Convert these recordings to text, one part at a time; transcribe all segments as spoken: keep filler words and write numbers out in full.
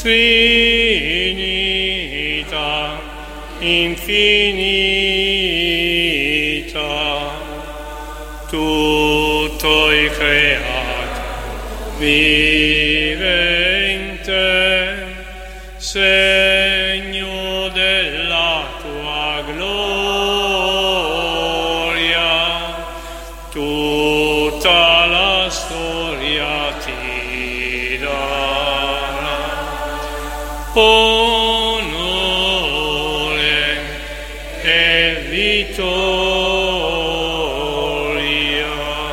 Trinità infinita, tutto il creato vivente, segno della tua gloria, tutta la storia ti darà onore e vittoria.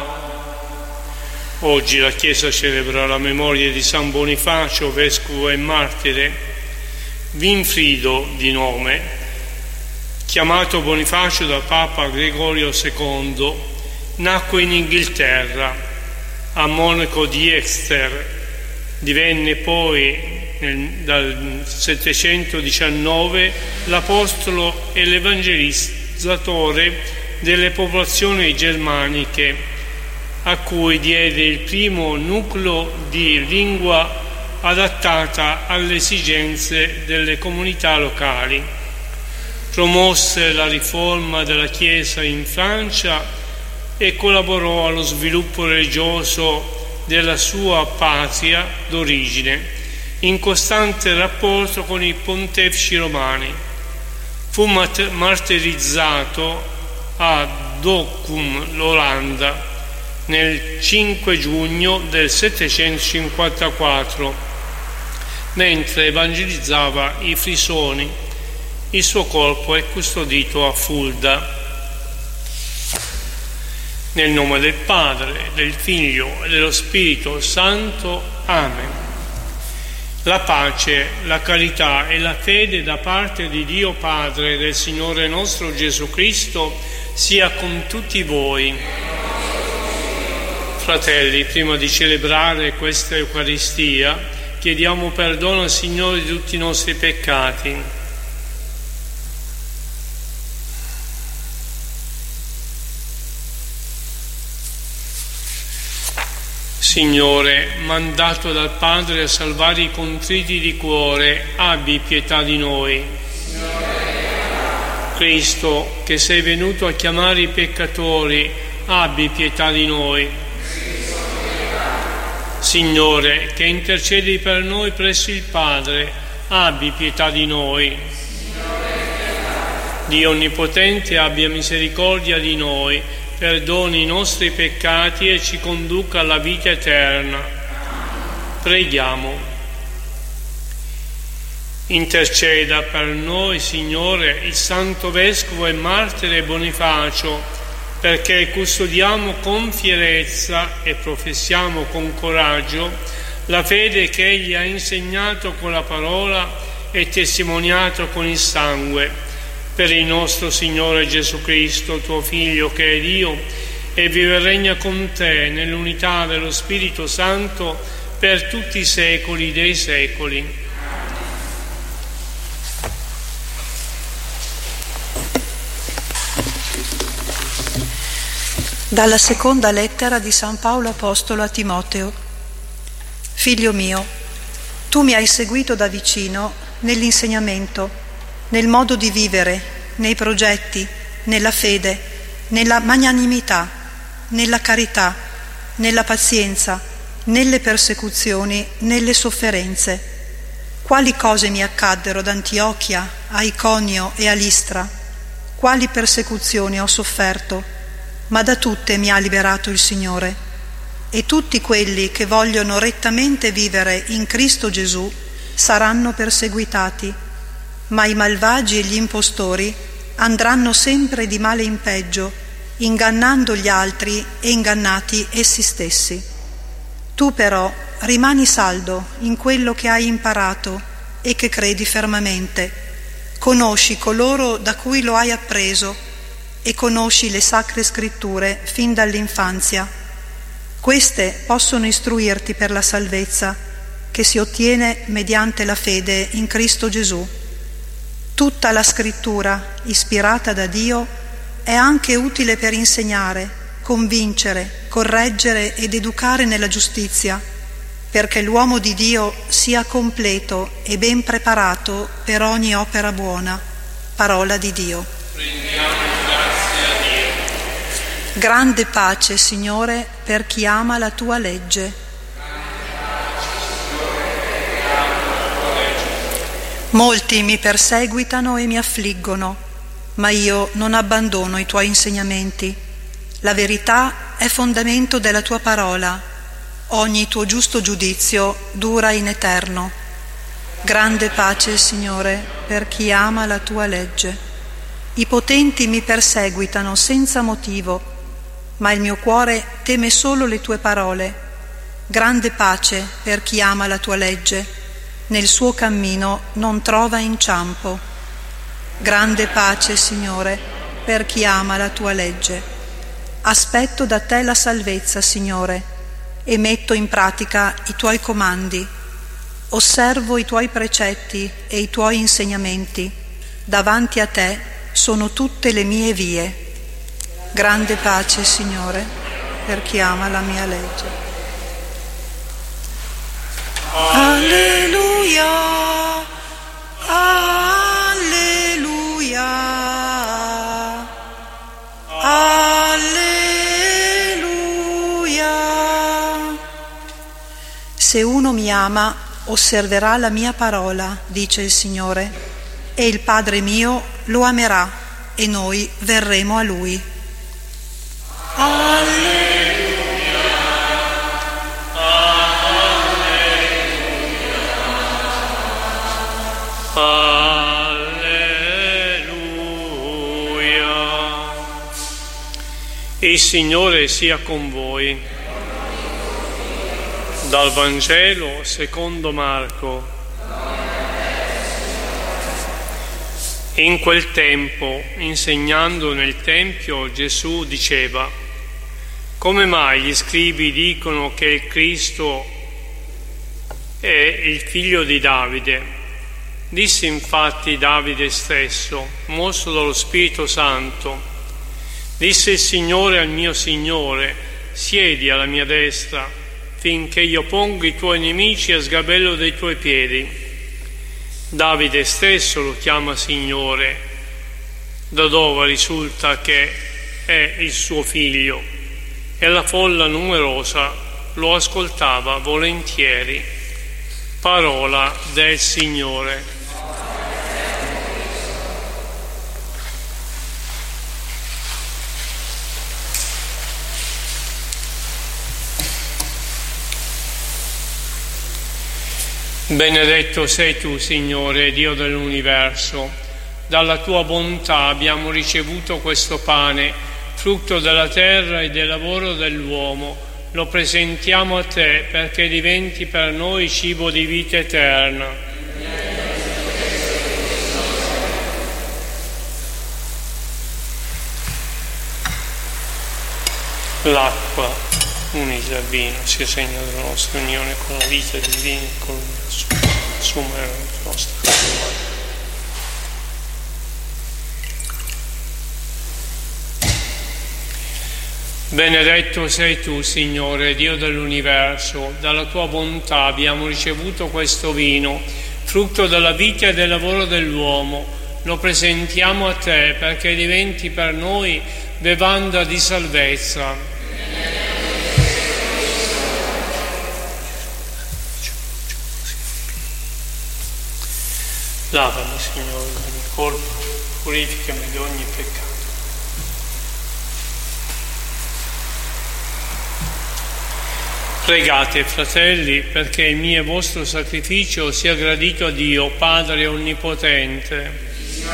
Oggi la Chiesa celebra la memoria di San Bonifacio, vescovo e martire. Winfrido di nome, chiamato Bonifacio da Papa Gregorio secondo, nacque in Inghilterra, a Monaco di Exeter. Divenne poi nel, dal settecentodiciannove l'apostolo e l'evangelizzatore delle popolazioni germaniche, a cui diede il primo nucleo di lingua adattata alle esigenze delle comunità locali. Promosse la riforma della Chiesa in Francia e collaborò allo sviluppo religioso della sua patria d'origine, in costante rapporto con i pontefici romani. Fu martirizzato a Dokkum, l'Olanda, nel cinque giugno del settecentocinquantaquattro, mentre evangelizzava i frisoni. Il suo corpo è custodito a Fulda. Nel nome del Padre, del Figlio e dello Spirito Santo. Amen. La pace, la carità e la fede da parte di Dio Padre e del Signore nostro Gesù Cristo sia con tutti voi. Fratelli, prima di celebrare questa Eucaristia, chiediamo perdono al Signore di tutti i nostri peccati. Signore, mandato dal Padre a salvare i contriti di cuore, abbi pietà di noi. Cristo, che sei venuto a chiamare i peccatori, abbi pietà di noi. Signore, che intercedi per noi presso il Padre, abbi pietà di noi. Dio Onnipotente, abbia misericordia di noi, perdoni i nostri peccati e ci conduca alla vita eterna. Preghiamo. Interceda per noi, Signore, il Santo Vescovo e Martire Bonifacio, perché custodiamo con fierezza e professiamo con coraggio la fede che Egli ha insegnato con la parola e testimoniato con il sangue, per il nostro Signore Gesù Cristo, tuo Figlio, che è Dio e vive e regna con te nell'unità dello Spirito Santo per tutti i secoli dei secoli. Dalla seconda lettera di San Paolo Apostolo a Timoteo. Figlio mio, tu mi hai seguito da vicino nell'insegnamento, nel modo di vivere, nei progetti, nella fede, nella magnanimità, nella carità, nella pazienza, nelle persecuzioni, nelle sofferenze. Quali cose mi accaddero ad Antiochia, a Iconio e a Listra? Quali persecuzioni ho sofferto? Ma da tutte mi ha liberato il Signore. E tutti quelli che vogliono rettamente vivere in Cristo Gesù saranno perseguitati, ma i malvagi e gli impostori andranno sempre di male in peggio, ingannando gli altri e ingannati essi stessi. Tu però rimani saldo in quello che hai imparato e che credi fermamente. Conosci coloro da cui lo hai appreso e conosci le sacre scritture fin dall'infanzia. Queste possono istruirti per la salvezza che si ottiene mediante la fede in Cristo Gesù. Tutta la scrittura, ispirata da Dio, è anche utile per insegnare, convincere, correggere ed educare nella giustizia, perché l'uomo di Dio sia completo e ben preparato per ogni opera buona. Parola di Dio. Rendiamo grazie a Dio. Grande pace, Signore, per chi ama la tua legge. Molti mi perseguitano e mi affliggono, ma io non abbandono i tuoi insegnamenti. La verità è fondamento della tua parola. Ogni tuo giusto giudizio dura in eterno. Grande pace, Signore, per chi ama la tua legge. I potenti mi perseguitano senza motivo, ma il mio cuore teme solo le tue parole. Grande pace per chi ama la tua legge. Nel suo cammino non trova inciampo. Grande pace, Signore, per chi ama la tua legge. Aspetto da te la salvezza, Signore, e metto in pratica i tuoi comandi. Osservo i tuoi precetti e i tuoi insegnamenti. Davanti a te sono tutte le mie vie. Grande pace, Signore, per chi ama la mia legge. Alleluia, alleluia, alleluia. Se uno mi ama, osserverà la mia parola, dice il Signore, e il Padre mio lo amerà, e noi verremo a Lui. Alleluia. Alleluia. Il Signore sia con voi. Dal Vangelo secondo Marco. In quel tempo, insegnando nel Tempio, Gesù diceva: come mai gli scribi dicono che il Cristo è il figlio di Davide? Disse infatti Davide stesso, mosso dallo Spirito Santo: disse il Signore al mio Signore, siedi alla mia destra, finché io pongo i tuoi nemici a sgabello dei tuoi piedi. Davide stesso lo chiama Signore, da dove risulta che è il suo figlio, e la folla numerosa lo ascoltava volentieri. Parola del Signore. Benedetto sei tu, Signore, Dio dell'universo. Dalla tua bontà abbiamo ricevuto questo pane, frutto della terra e del lavoro dell'uomo. Lo presentiamo a te perché diventi per noi cibo di vita eterna. L'acqua unita al vino sia segno della nostra unione con la vita divina e con il sumo della nostra vita. Benedetto sei tu, Signore, Dio dell'universo. Dalla tua bontà abbiamo ricevuto questo vino, frutto della vita e del lavoro dell'uomo. Lo presentiamo a te perché diventi per noi bevanda di salvezza. Lavami, Signore, il mio corpo, purificami di ogni peccato. Pregate, fratelli, perché il mio e vostro sacrificio sia gradito a Dio, Padre Onnipotente.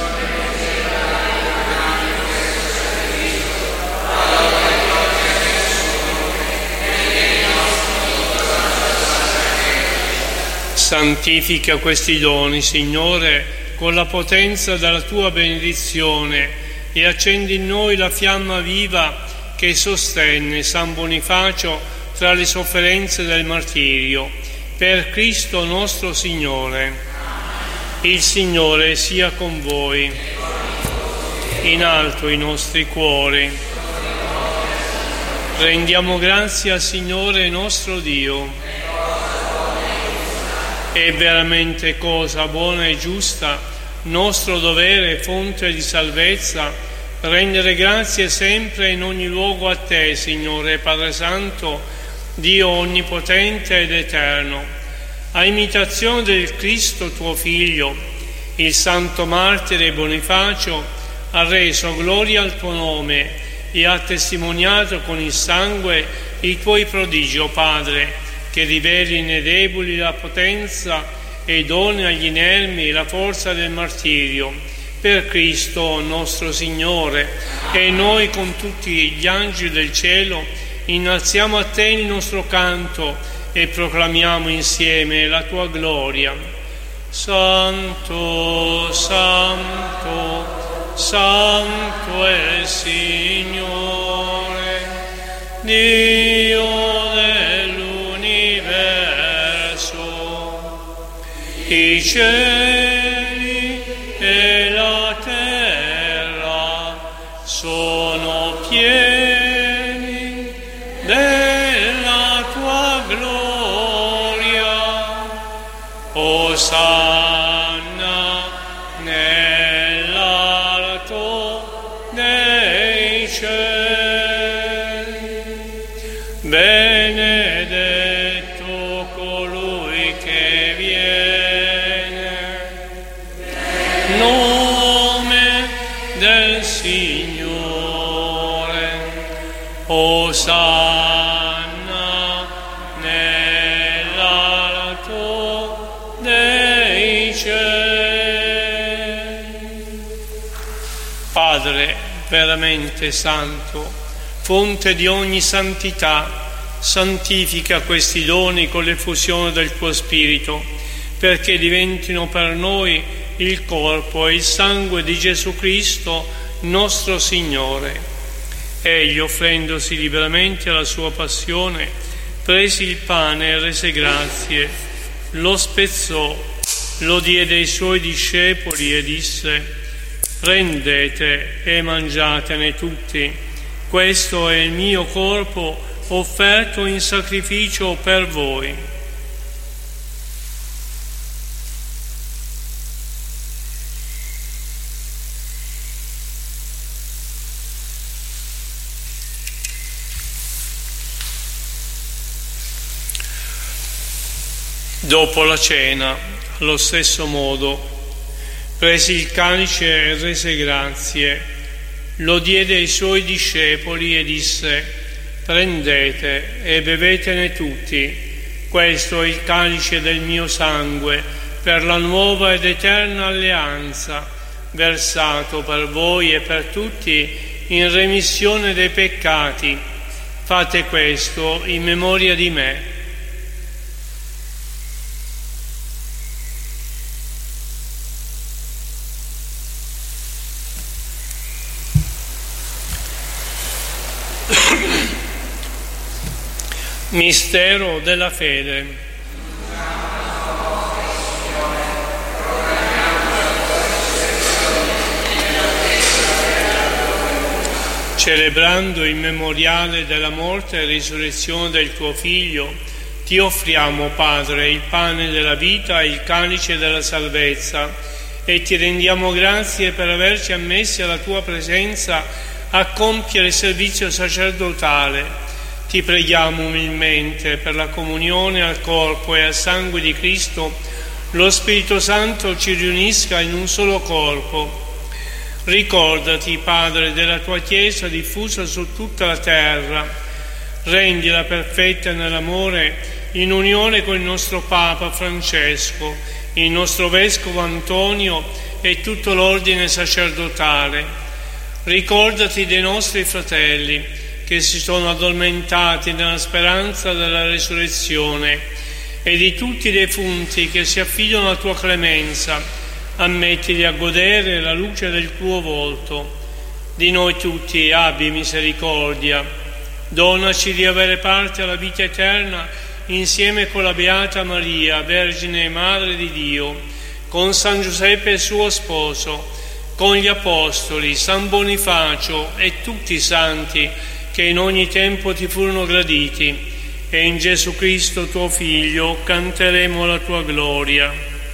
Santifica questi doni, Signore, con la potenza della tua benedizione e accendi in noi la fiamma viva che sostenne San Bonifacio tra le sofferenze del martirio. Per Cristo nostro Signore. Il Signore sia con voi. In alto i nostri cuori. Rendiamo grazie al Signore nostro Dio. È veramente cosa buona e giusta, nostro dovere e fonte di salvezza, rendere grazie sempre in ogni luogo a Te, Signore Padre Santo, Dio onnipotente ed eterno. A imitazione del Cristo tuo Figlio, il santo martire Bonifacio ha reso gloria al tuo nome e ha testimoniato con il sangue i tuoi prodigi, o Padre, che riveli nei deboli la potenza e doni agli inermi la forza del martirio. Per Cristo nostro Signore. E noi con tutti gli angeli del cielo innalziamo a Te il nostro canto e proclamiamo insieme la Tua gloria. Santo, Santo, Santo è il Signore, Dio dell'universo. I cieli e la terra sono pieni della Tua gloria. Osanna nell'alto dei cieli. Benedetto colui che viene, nome del Signore. Osanna nell'alto dei cieli. Padre veramente santo, fonte di ogni santità, santifica questi doni con l'effusione del tuo Spirito, perché diventino per noi il corpo e il sangue di Gesù Cristo, nostro Signore. Egli, offrendosi liberamente alla sua passione, prese il pane e rese grazie, lo spezzò, lo diede ai suoi discepoli e disse: prendete e mangiatene tutti, questo è il mio corpo offerto in sacrificio per voi. Dopo la cena, allo stesso modo, prese il calice e rese grazie, lo diede ai suoi discepoli e disse: prendete e bevetene tutti, questo è il calice del mio sangue, per la nuova ed eterna alleanza, versato per voi e per tutti in remissione dei peccati. Fate questo in memoria di me. Mistero della fede. Celebrando il memoriale della morte e risurrezione del tuo Figlio, ti offriamo, Padre, il pane della vita e il calice della salvezza, e ti rendiamo grazie per averci ammessi alla tua presenza a compiere il servizio sacerdotale. Ti preghiamo umilmente per la comunione al corpo e al sangue di Cristo, lo Spirito Santo ci riunisca in un solo corpo. Ricordati, Padre, della tua Chiesa diffusa su tutta la terra, rendila perfetta nell'amore in unione con il nostro Papa Francesco, il nostro Vescovo Antonio e tutto l'ordine sacerdotale. Ricordati dei nostri fratelli che si sono addormentati nella speranza della risurrezione, e di tutti i defunti che si affidano alla tua clemenza. Ammettili a godere la luce del tuo volto. Di noi tutti abbi misericordia. Donaci di avere parte alla vita eterna insieme con la Beata Maria, Vergine e Madre di Dio, con San Giuseppe suo sposo, con gli Apostoli, San Bonifacio e tutti i santi che in ogni tempo ti furono graditi, e in Gesù Cristo tuo Figlio canteremo la tua gloria.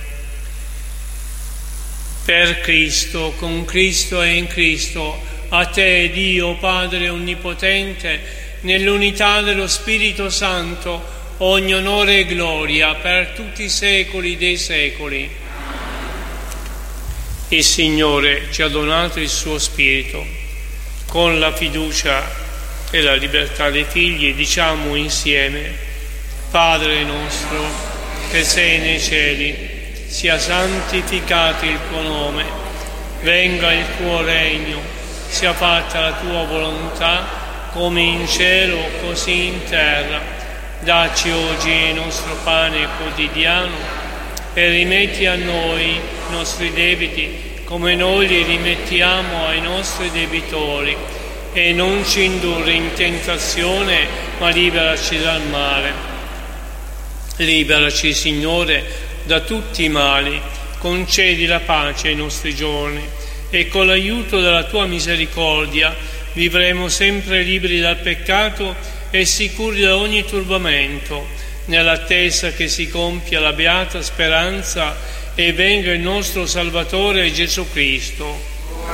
Per Cristo, con Cristo e in Cristo, a te, Dio Padre Onnipotente, nell'unità dello Spirito Santo, ogni onore e gloria per tutti i secoli dei secoli. Il Signore ci ha donato il suo Spirito. Con la fiducia e la libertà dei figli diciamo insieme: Padre nostro che sei nei cieli, sia santificato il tuo nome, venga il tuo regno, sia fatta la tua volontà come in cielo così in terra. Dacci oggi il nostro pane quotidiano e rimetti a noi i nostri debiti come noi li rimettiamo ai nostri debitori, e non ci indurre in tentazione, ma liberaci dal male. Liberaci, Signore, da tutti i mali, concedi la pace ai nostri giorni, e con l'aiuto della tua misericordia vivremo sempre liberi dal peccato e sicuri da ogni turbamento, nell'attesa che si compia la beata speranza e venga il nostro Salvatore Gesù Cristo.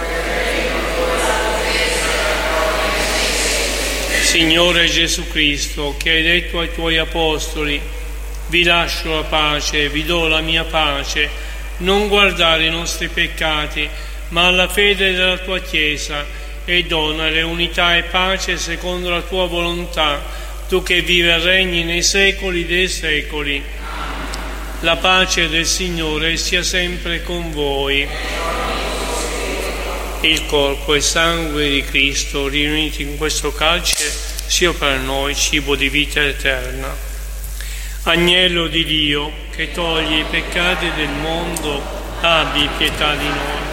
Signore Gesù Cristo, che hai detto ai tuoi apostoli: vi lascio la pace, vi do la mia pace, non guardare i nostri peccati, ma alla fede della tua Chiesa, e donale unità e pace secondo la tua volontà, tu che vivi e regni nei secoli dei secoli. La pace del Signore sia sempre con voi. Il corpo e sangue di Cristo riuniti in questo calce sia per noi cibo di vita eterna. Agnello di Dio, che toglie i peccati del mondo, abbi pietà di noi.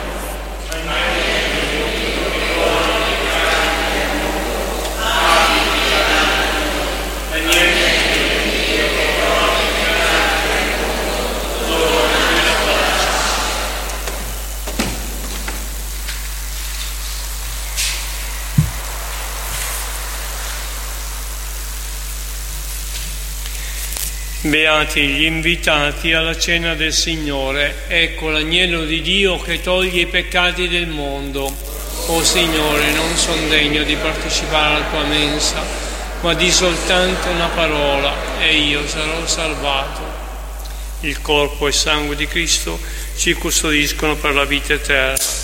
Beati gli invitati alla cena del Signore. Ecco l'agnello di Dio che toglie i peccati del mondo. O Signore, non son degno di partecipare alla tua mensa, ma di soltanto una parola e io sarò salvato. Il corpo e il sangue di Cristo ci custodiscono per la vita eterna.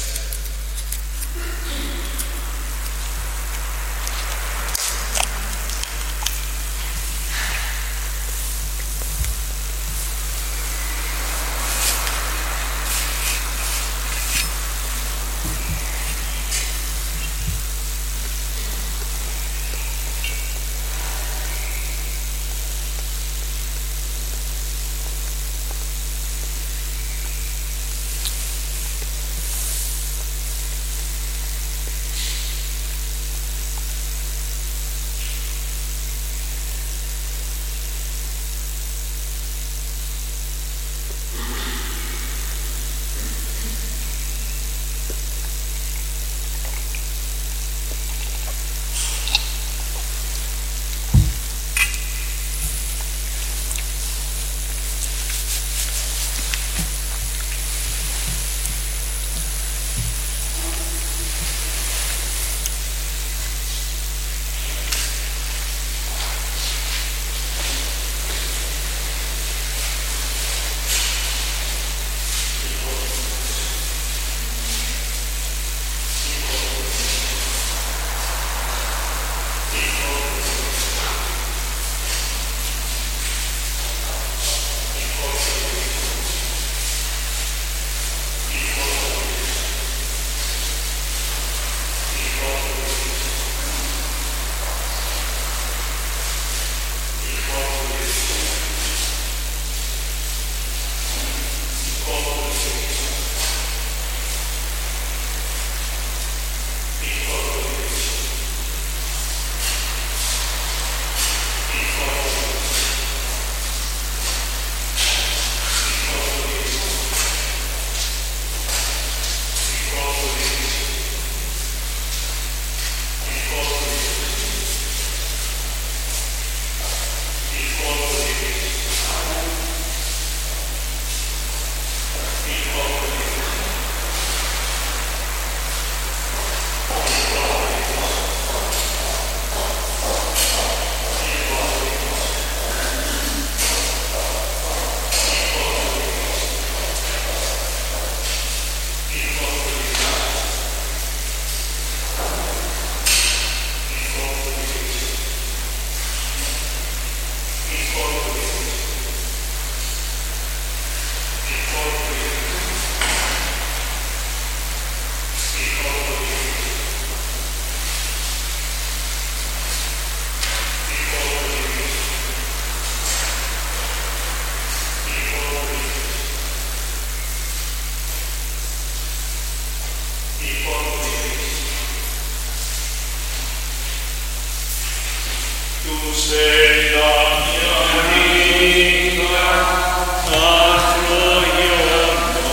sei la mia vita, altro giorno,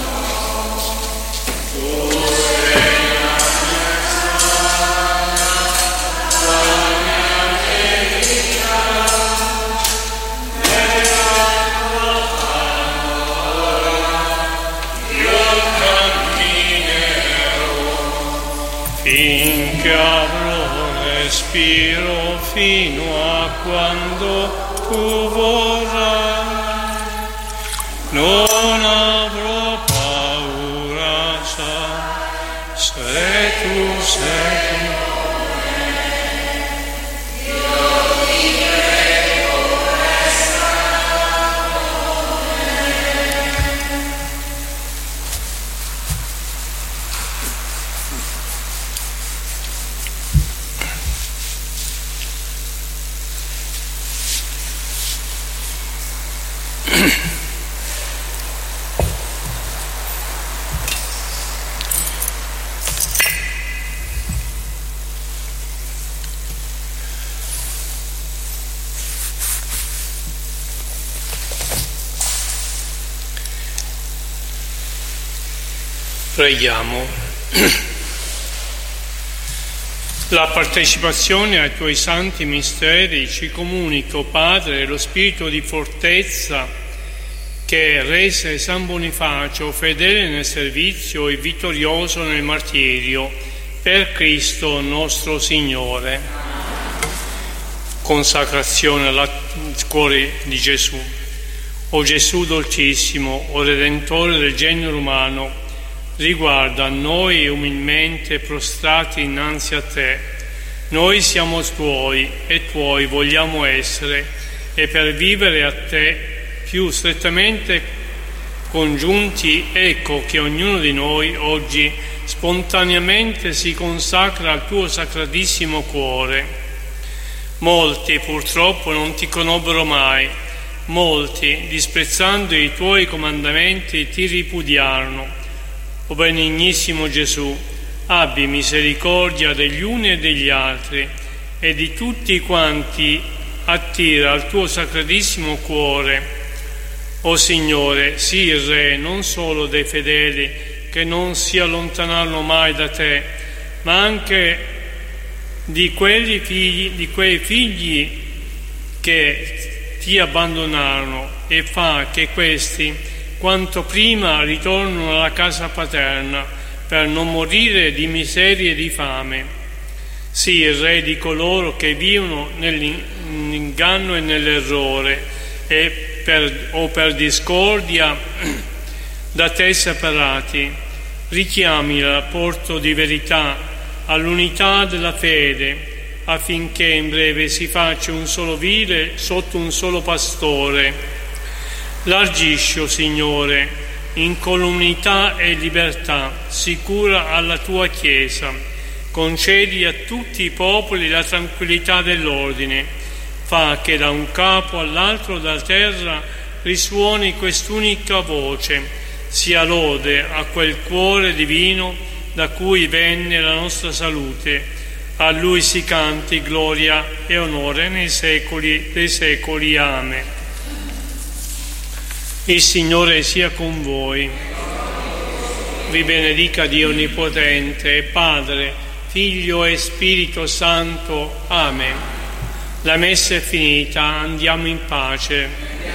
tu sei la mia sana, la mia vita, nella tua parola io camminerò, finché avrò respiro fino a quando tu vorrai, non avrò paura, sai, se tu sei con me, io vivrò questa Preghiamo. La partecipazione ai tuoi santi misteri ci comunica, Padre, lo spirito di fortezza che rese San Bonifacio fedele nel servizio e vittorioso nel martirio, per Cristo nostro Signore. Consacrazione al cuore di Gesù. O Gesù dolcissimo, o Redentore del genere umano, riguarda noi umilmente prostrati innanzi a te. Noi siamo tuoi e tuoi vogliamo essere, e per vivere a te più strettamente congiunti, ecco che ognuno di noi oggi spontaneamente si consacra al tuo sacratissimo cuore. Molti purtroppo non ti conobbero mai, molti, disprezzando i tuoi comandamenti, ti ripudiarono. O benignissimo Gesù, abbi misericordia degli uni e degli altri e di tutti quanti attira al tuo sacratissimo cuore. O Signore, sii il Re non solo dei fedeli che non si allontanarono mai da te, ma anche di quelli figli, di quei figli che ti abbandonarono, e fa che questi quanto prima ritornano alla casa paterna per non morire di miseria e di fame. Sii il Re di coloro che vivono nell'inganno e nell'errore e per, o per discordia da te separati. Richiami al porto di verità, all'unità della fede, affinché in breve si faccia un solo vile sotto un solo pastore. Largisci, o Signore, in comunità e libertà, sicura alla tua Chiesa. Concedi a tutti i popoli la tranquillità dell'ordine. Fa che da un capo all'altro della terra risuoni quest'unica voce. Sia lode a quel cuore divino da cui venne la nostra salute. A Lui si canti gloria e onore nei secoli dei secoli. Amen. Il Signore sia con voi. Vi benedica Dio Onnipotente, Padre, Figlio e Spirito Santo. Amen. La messa è finita, andiamo in pace.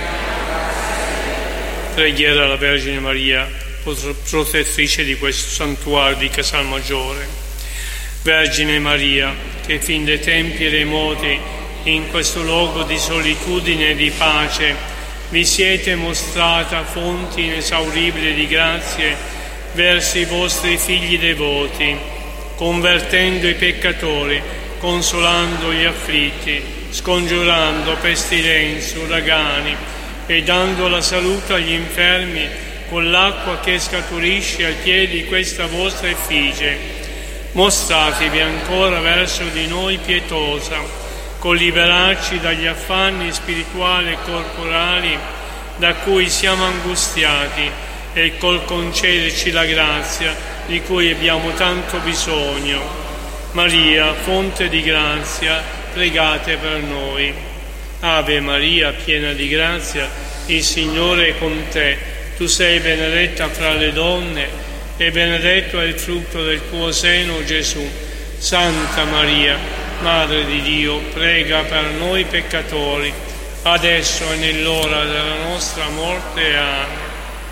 Preghiera alla Vergine Maria, protettrice di questo santuario di Casalmaggiore. Vergine Maria, che fin dai tempi remoti in questo luogo di solitudine e di pace vi siete mostrata fonti inesauribili di grazie verso i vostri figli devoti, convertendo i peccatori, consolando gli afflitti, scongiurando pestilenze, uragani e dando la salute agli infermi con l'acqua che scaturisce ai piedi di questa vostra effigie. Mostratevi ancora verso di noi pietosa, con liberarci dagli affanni spirituali e corporali da cui siamo angustiati e col concederci la grazia di cui abbiamo tanto bisogno. Maria, fonte di grazia, pregate per noi. Ave Maria, piena di grazia, il Signore è con te. Tu sei benedetta fra le donne e benedetto è il frutto del tuo seno, Gesù. Santa Maria, Madre di Dio, prega per noi peccatori, adesso e nell'ora della nostra morte. Amen.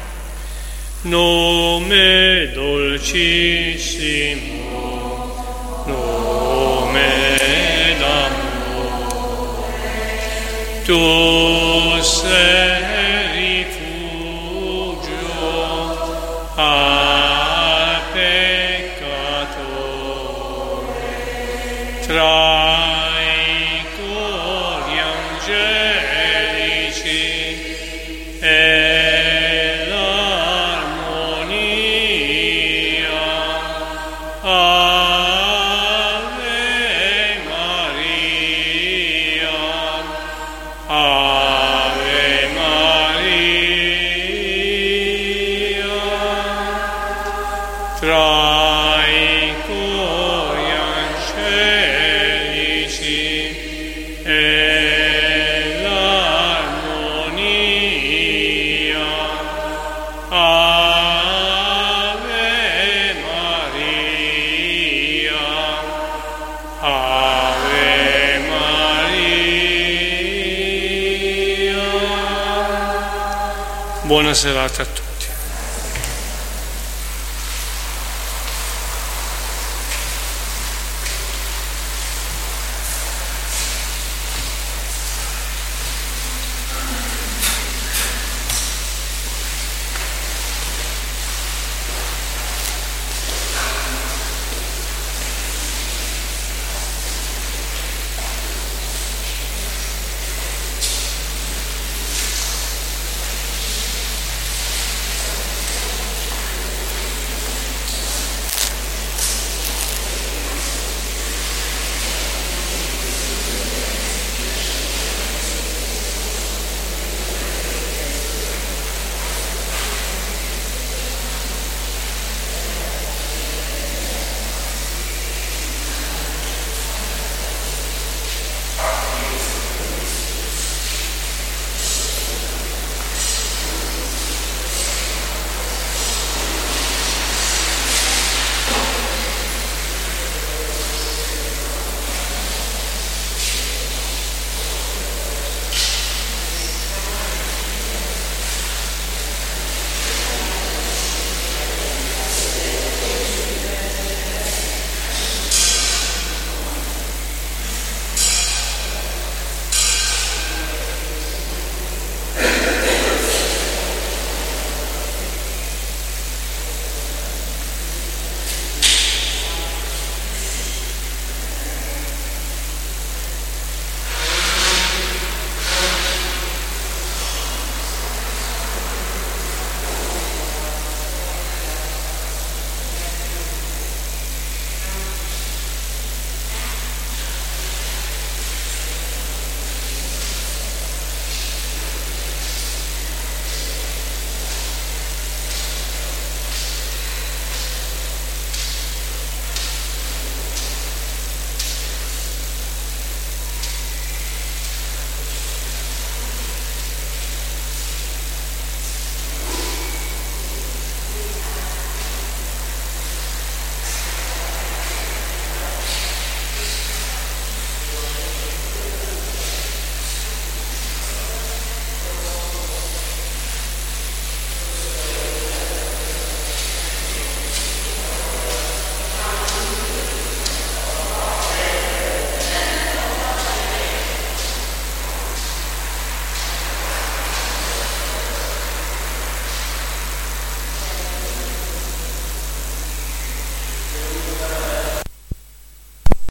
Nome dolcissimo, nome d'amore, tu sei rifugio al peccatore, tra i cori angelici e tra i cori angelici e l'armonia. Ave Maria, Ave Maria. Buona serata a tutti.